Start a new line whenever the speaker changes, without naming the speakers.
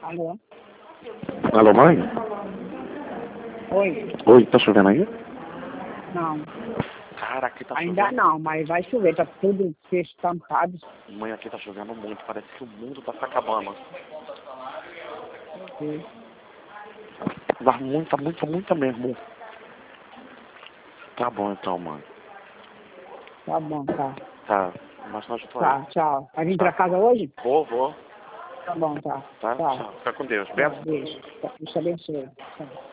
Alô?
Alô, mãe?
Oi?
Oi, tá chovendo aí?
Não.
Cara, aqui tá
Ainda
chovendo.
não, mas vai chover, tá tudo estampado.
Mãe, aqui tá chovendo muito, parece que o mundo tá se acabando.
Sim.
Dá muita mesmo. Tá bom então, mãe.
Tá bom, tá.
Tá, mas nós tô aí.
Tá, tchau. Vai vir pra casa hoje?
Vou.
Tá bom, tá.
Tá?
Tchau.
Tchau. Fica com Deus.
Tchau,
Benção.
beijo. Deus te abençoe. Tchau.